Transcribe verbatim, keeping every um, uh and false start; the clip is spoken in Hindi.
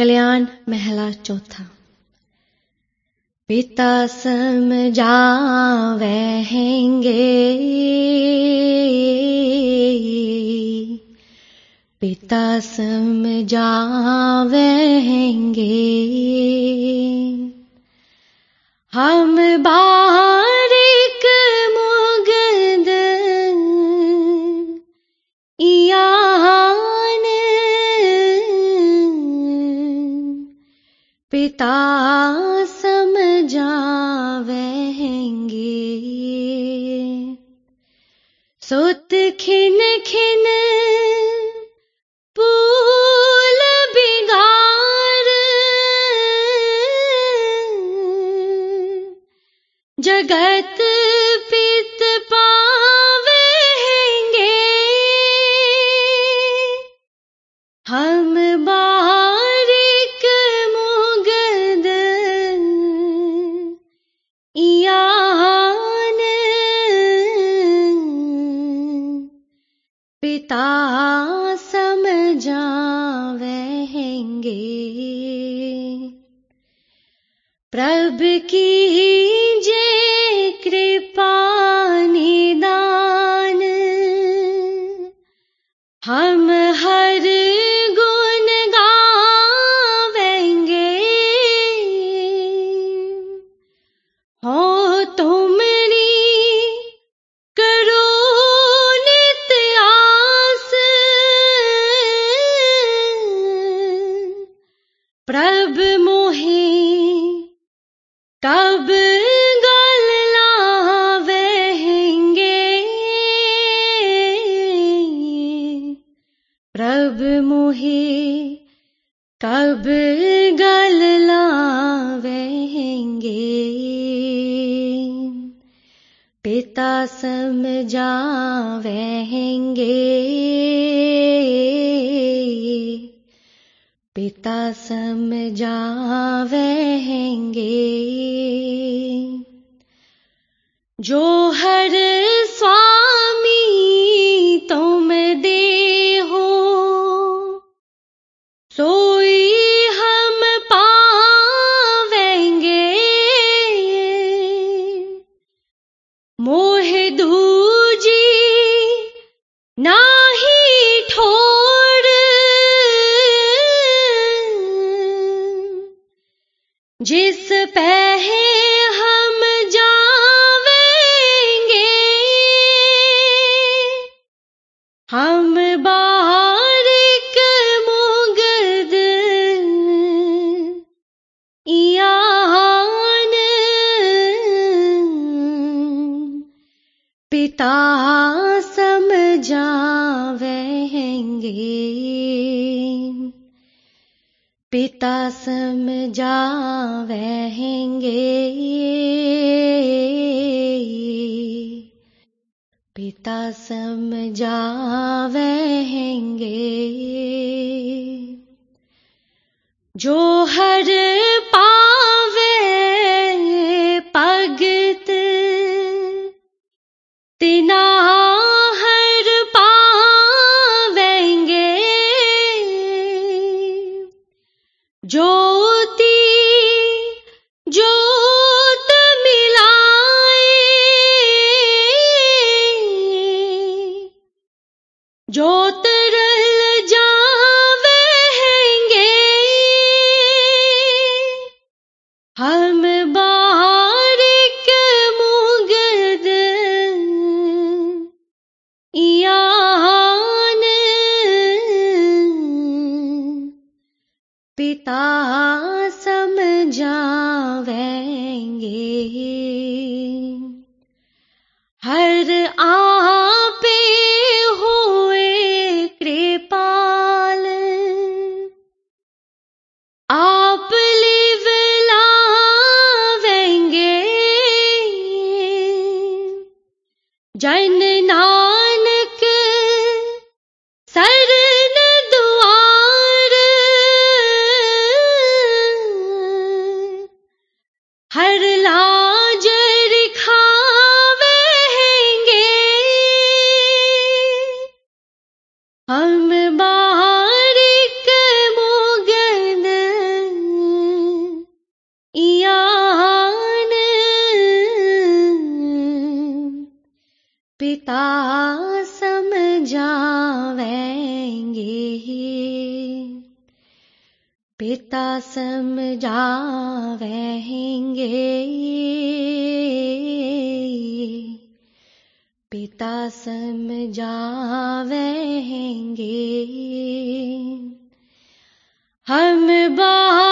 कल्याण महला चौथा। पिता समझावेंगे, पिता समझावेंगे, हम बारिक मुगद इयान, पिता समझावेंगे। सुत खिन खिन पूल बिगार, जगत पित पावेंगे, हम बारिक मुगद इयान, पिता समझावेंगे। प्रभु कीजे कृपा निदान, हम हर गुण गावेंगे। हो तुमरी करो नित आस, प्रभु मोहे कब गल लावेंगे, प्रभु मोहे कब गल लावेंगे। पिता समझावेंगे, पिता समझावेंगे। जो हर स्वामी तुम देहो, सोई हम पावेंगे। मोह दूजी नाही ठोर, जिस पहे हम जावेंगे, हम बारिक मुगद इयान, पिता समझावेंगे, पिता समझावेंगे, पिता समझावेंगे। जो हर पावे भगत, तिना हर पावेंगे। ज्योति ज्योत मिलाए, ज्योत रल जावेंगे, हम बारिक मुगद इयान, पिता समझावेंगे। हर आपे हुए कृपाल, आप लिव लावेंगे। जन नानक सरन दुआर, पिता समझावेंगे, पिता समझावेंगे। हम बाहर